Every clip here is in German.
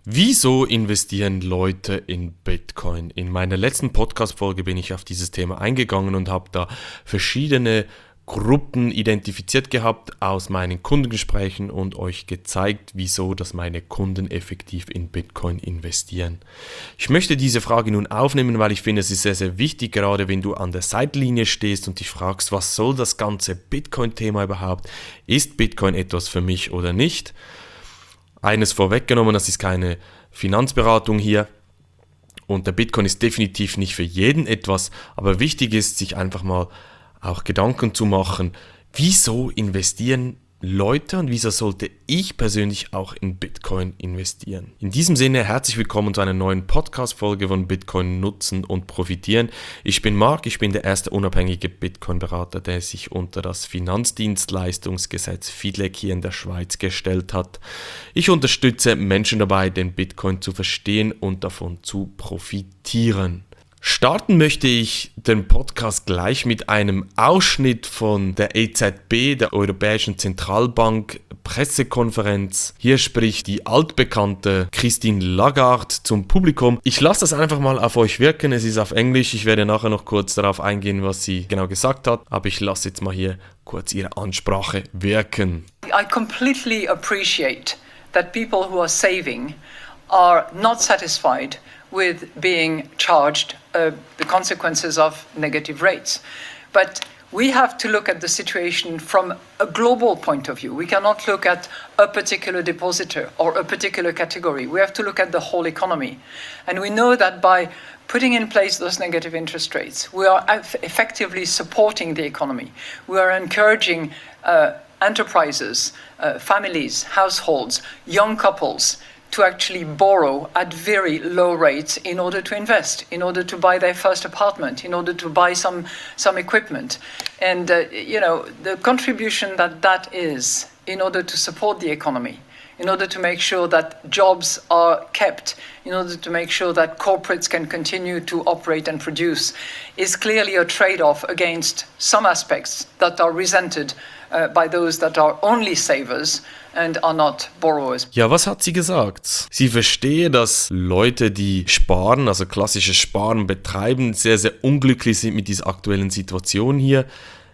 Wieso investieren Leute in Bitcoin? In meiner letzten Podcast-Folge bin ich auf dieses Thema eingegangen und habe da verschiedene Gruppen identifiziert gehabt aus meinen Kundengesprächen und euch gezeigt, wieso dass meine Kunden effektiv in Bitcoin investieren. Ich möchte diese Frage nun aufnehmen, weil ich finde, es ist sehr, sehr wichtig, gerade wenn du an der Seitenlinie stehst und dich fragst, was soll das ganze Bitcoin-Thema überhaupt? Ist Bitcoin etwas für mich oder nicht? Eines vorweggenommen, das ist keine Finanzberatung hier und der Bitcoin ist definitiv nicht für jeden etwas, aber wichtig ist, sich einfach mal auch Gedanken zu machen, wieso investieren Leute und wieso sollte ich persönlich auch in Bitcoin investieren. In diesem Sinne herzlich willkommen zu einer neuen Podcast-Folge von Bitcoin nutzen und profitieren. Ich bin Marc, ich bin der erste unabhängige Bitcoin-Berater, der sich unter das Finanzdienstleistungsgesetz FIDLEG hier in der Schweiz gestellt hat. Ich unterstütze Menschen dabei, den Bitcoin zu verstehen und davon zu profitieren. Starten möchte ich den Podcast gleich mit einem Ausschnitt von der EZB, der Europäischen Zentralbank, Pressekonferenz. Hier spricht die altbekannte Christine Lagarde zum Publikum. Ich lasse das einfach mal auf euch wirken, es ist auf Englisch. Ich werde nachher noch kurz darauf eingehen, was sie genau gesagt hat, aber ich lasse jetzt mal hier kurz ihre Ansprache wirken. I completely appreciate that people who are saving are not satisfied with being charged the consequences of negative rates. But we have to look at the situation from a global point of view. We cannot look at a particular depositor or a particular category. We have to look at the whole economy. And we know that by putting in place those negative interest rates, we are effectively supporting the economy. We are encouraging enterprises, families, households, young couples to actually borrow at very low rates in order to invest, in order to buy their first apartment, in order to buy some equipment. And, the contribution that is in order to support the economy, in order to make sure that jobs are kept, in order to make sure that corporates can continue to operate and produce, is clearly a trade-off against some aspects that are resented by those that are only savers and are not borrowers. Ja, was hat sie gesagt? Sie verstehe, dass Leute, die sparen, also klassisches Sparen betreiben, sehr, sehr unglücklich sind mit dieser aktuellen Situation hier.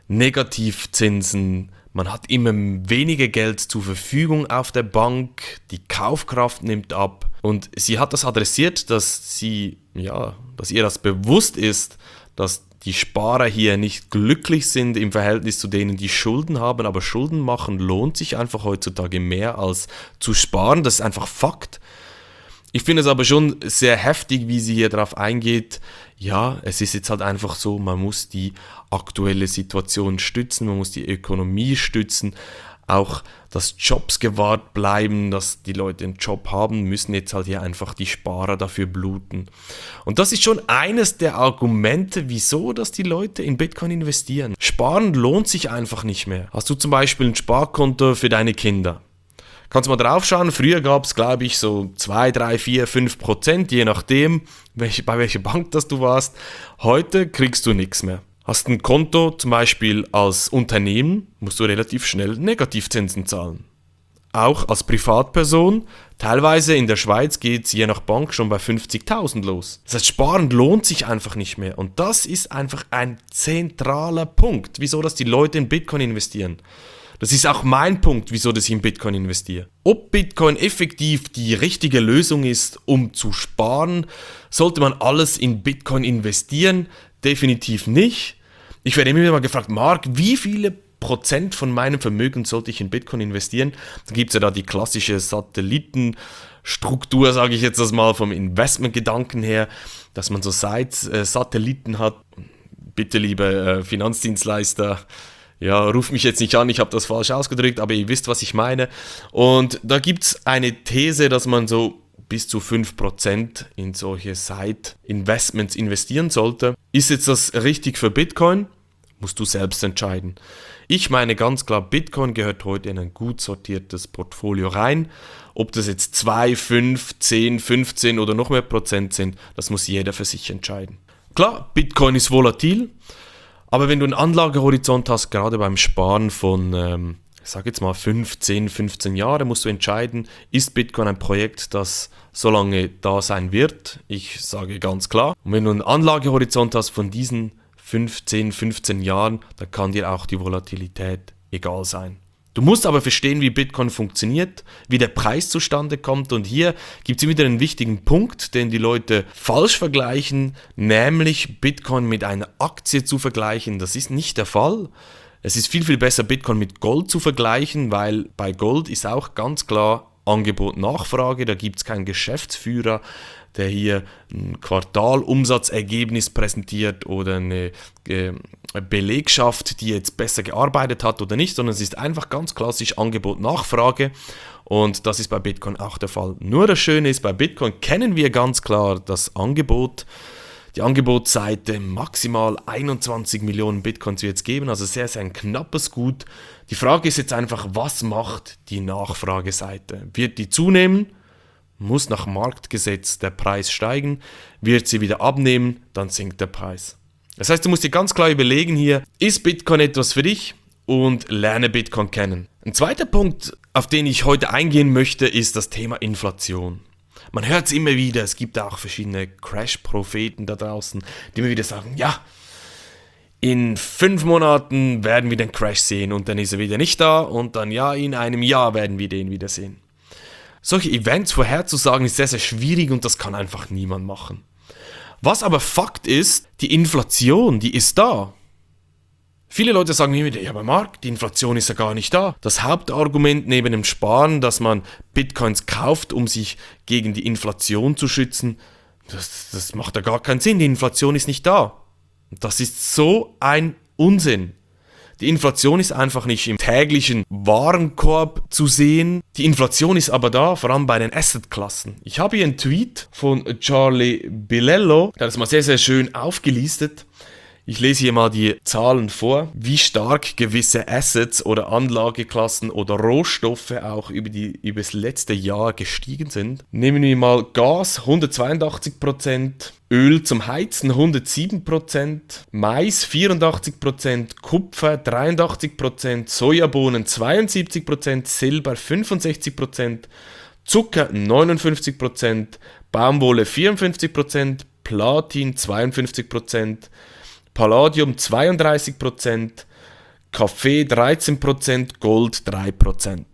Negativzinsen, man hat immer weniger Geld zur Verfügung auf der Bank, die Kaufkraft nimmt ab. Und sie hat das adressiert, dass ihr das bewusst ist, dass die Sparer hier nicht glücklich sind im Verhältnis zu denen, die Schulden haben, aber Schulden machen lohnt sich einfach heutzutage mehr als zu sparen, das ist einfach Fakt. Ich finde es aber schon sehr heftig, wie sie hier drauf eingeht. Ja, es ist jetzt halt einfach so, man muss die aktuelle Situation stützen, man muss die Ökonomie stützen, auch dass Jobs gewahrt bleiben, dass die Leute einen Job haben, müssen jetzt halt hier einfach die Sparer dafür bluten. Und das ist schon eines der Argumente, wieso dass die Leute in Bitcoin investieren. Sparen lohnt sich einfach nicht mehr. Hast du zum Beispiel ein Sparkonto für deine Kinder? Kannst mal drauf schauen, früher gab es, glaube ich, so 2, 3, 4, 5%, je nachdem, bei welcher Bank das du warst. Heute kriegst du nichts mehr. Hast ein Konto zum Beispiel als Unternehmen, musst du relativ schnell Negativzinsen zahlen. Auch als Privatperson, teilweise in der Schweiz geht es je nach Bank schon bei 50.000 los. Das heißt, Sparen lohnt sich einfach nicht mehr. Und das ist einfach ein zentraler Punkt, wieso dass die Leute in Bitcoin investieren. Das ist auch mein Punkt, wieso dass ich in Bitcoin investiere. Ob Bitcoin effektiv die richtige Lösung ist, um zu sparen, sollte man alles in Bitcoin investieren? Definitiv nicht. Ich werde immer wieder mal gefragt, Marc, wie viele Prozent von meinem Vermögen sollte ich in Bitcoin investieren? Da gibt es ja da die klassische Satellitenstruktur, sage ich jetzt das mal, vom Investmentgedanken her, dass man so Satelliten hat. Bitte, liebe Finanzdienstleister, ja, ruft mich jetzt nicht an, ich habe das falsch ausgedrückt, aber ihr wisst, was ich meine. Und da gibt es eine These, dass man so bis zu 5% in solche Side-Investments investieren sollte. Ist jetzt das richtig für Bitcoin? Musst du selbst entscheiden. Ich meine ganz klar, Bitcoin gehört heute in ein gut sortiertes Portfolio rein. Ob das jetzt 2, 5, 10, 15 oder noch mehr Prozent sind, das muss jeder für sich entscheiden. Klar, Bitcoin ist volatil, aber wenn du einen Anlagehorizont hast, gerade beim Sparen von ich sage jetzt mal 10, 15 Jahre musst du entscheiden, ist Bitcoin ein Projekt, das so lange da sein wird? Ich sage ganz klar. Und wenn du einen Anlagehorizont hast von diesen 15 Jahren, dann kann dir auch die Volatilität egal sein. Du musst aber verstehen, wie Bitcoin funktioniert, wie der Preis zustande kommt, und hier gibt es wieder einen wichtigen Punkt, den die Leute falsch vergleichen, nämlich Bitcoin mit einer Aktie zu vergleichen. Das ist nicht der Fall. Es ist viel, viel besser, Bitcoin mit Gold zu vergleichen, weil bei Gold ist auch ganz klar Angebot-Nachfrage, da gibt es keinen Geschäftsführer, der hier ein Quartalumsatzergebnis präsentiert oder eine Belegschaft, die jetzt besser gearbeitet hat oder nicht, sondern es ist einfach ganz klassisch Angebot-Nachfrage, und das ist bei Bitcoin auch der Fall. Nur das Schöne ist, bei Bitcoin kennen wir ganz klar das Angebot. Die Angebotsseite, maximal 21 Millionen Bitcoins wird es geben, also sehr, sehr ein knappes Gut. Die Frage ist jetzt einfach, was macht die Nachfrageseite? Wird die zunehmen? Muss nach Marktgesetz der Preis steigen? Wird sie wieder abnehmen? Dann sinkt der Preis. Das heißt, du musst dir ganz klar überlegen hier, ist Bitcoin etwas für dich? Und lerne Bitcoin kennen. Ein zweiter Punkt, auf den ich heute eingehen möchte, ist das Thema Inflation. Man hört es immer wieder, es gibt auch verschiedene Crash-Propheten da draußen, die immer wieder sagen, ja, in 5 Monaten werden wir den Crash sehen und dann ist er wieder nicht da und dann ja, in einem Jahr werden wir den wieder sehen. Solche Events vorherzusagen ist sehr, sehr schwierig und das kann einfach niemand machen. Was aber Fakt ist, die Inflation, die ist da. Viele Leute sagen mir wieder, ja, aber Marc, die Inflation ist ja gar nicht da. Das Hauptargument neben dem Sparen, dass man Bitcoins kauft, um sich gegen die Inflation zu schützen, das macht ja gar keinen Sinn. Die Inflation ist nicht da. Das ist so ein Unsinn. Die Inflation ist einfach nicht im täglichen Warenkorb zu sehen. Die Inflation ist aber da, vor allem bei den Assetklassen. Ich habe hier einen Tweet von Charlie Bilello, der hat das mal sehr, sehr schön aufgelistet. Ich lese hier mal die Zahlen vor, wie stark gewisse Assets oder Anlageklassen oder Rohstoffe auch über das letzte Jahr gestiegen sind. Nehmen wir mal Gas 182%, Öl zum Heizen 107%, Mais 84%, Kupfer 83%, Sojabohnen 72%, Silber 65%, Zucker 59%, Baumwolle 54%, Platin 52%, Palladium 32%, Kaffee 13%, Gold 3%.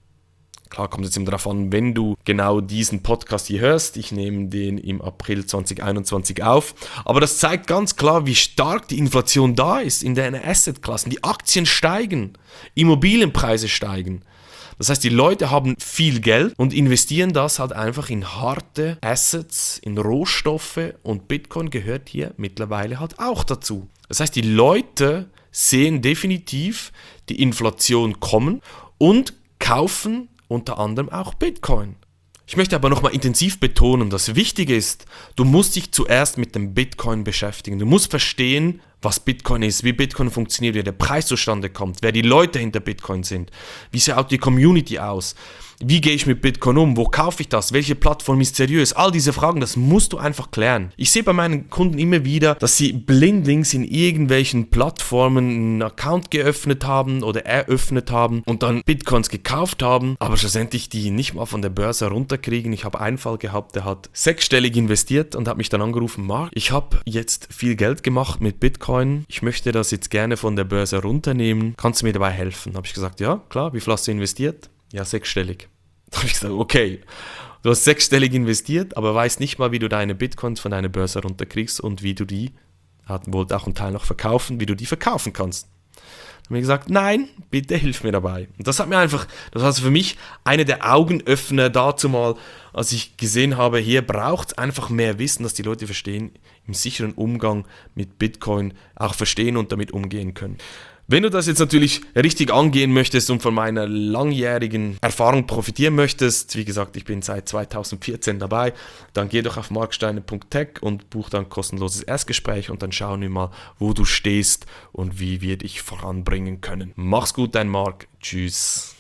Klar kommt es immer darauf an, wenn du genau diesen Podcast hier hörst. Ich nehme den im April 2021 auf. Aber das zeigt ganz klar, wie stark die Inflation da ist in den Assetklassen. Die Aktien steigen, Immobilienpreise steigen. Das heißt, die Leute haben viel Geld und investieren das halt einfach in harte Assets, in Rohstoffe, und Bitcoin gehört hier mittlerweile halt auch dazu. Das heißt, die Leute sehen definitiv die Inflation kommen und kaufen unter anderem auch Bitcoin. Ich möchte aber nochmal intensiv betonen, das Wichtige ist, du musst dich zuerst mit dem Bitcoin beschäftigen. Du musst verstehen, was Bitcoin ist, wie Bitcoin funktioniert, wie der Preis zustande kommt, wer die Leute hinter Bitcoin sind, wie sieht auch die Community aus, wie gehe ich mit Bitcoin um, wo kaufe ich das, welche Plattform ist seriös, all diese Fragen, das musst du einfach klären. Ich sehe bei meinen Kunden immer wieder, dass sie blindlings in irgendwelchen Plattformen einen Account geöffnet haben oder eröffnet haben und dann Bitcoins gekauft haben, aber schlussendlich die nicht mal von der Börse runterkriegen. Ich habe einen Fall gehabt, der hat 6-stellig investiert und hat mich dann angerufen, Marc, ich habe jetzt viel Geld gemacht mit Bitcoin, ich möchte das jetzt gerne von der Börse runternehmen, kannst du mir dabei helfen? Habe ich gesagt, ja, klar, wie viel hast du investiert? Ja, 6-stellig. Da habe ich gesagt, okay, du hast 6-stellig investiert, aber weißt nicht mal, wie du deine Bitcoins von deiner Börse runterkriegst und wie du die, wollte auch einen Teil noch verkaufen, wie du die verkaufen kannst. Da habe ich gesagt, nein, bitte hilf mir dabei. Und das war für mich einer der Augenöffner dazu mal, als ich gesehen habe, hier braucht es einfach mehr Wissen, dass die Leute verstehen, im sicheren Umgang mit Bitcoin auch verstehen und damit umgehen können. Wenn du das jetzt natürlich richtig angehen möchtest und von meiner langjährigen Erfahrung profitieren möchtest, wie gesagt, ich bin seit 2014 dabei, dann geh doch auf marksteiner.tech und buch dann ein kostenloses Erstgespräch und dann schauen wir mal, wo du stehst und wie wir dich voranbringen können. Mach's gut, dein Marc. Tschüss.